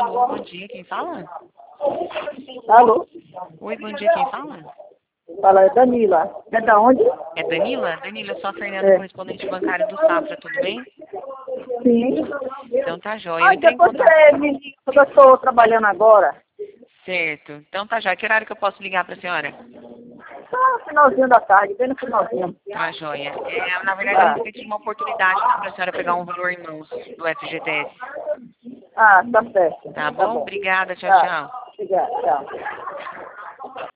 Alô, bom dia, quem fala? Alô? Oi, bom dia, quem fala? Fala, é Danila. É da onde? É Danila? Danila, eu sou a Fernanda, É. correspondente bancária do Safra, tudo bem? Sim. Então tá jóia. Eu Ai, entrei em depois contato. você me liga, porque eu estou trabalhando agora. Certo. Então tá jóia. Que horário que eu posso ligar pra senhora? Só no finalzinho da tarde, bem no finalzinho. Tá jóia. Na verdade, Ah, eu tinha uma oportunidade pra senhora pegar um valor em mãos do FGTS. tá certo. Tá Tá bom? bom. Obrigada, tchau, Tá. tchau. Obrigada, tchau.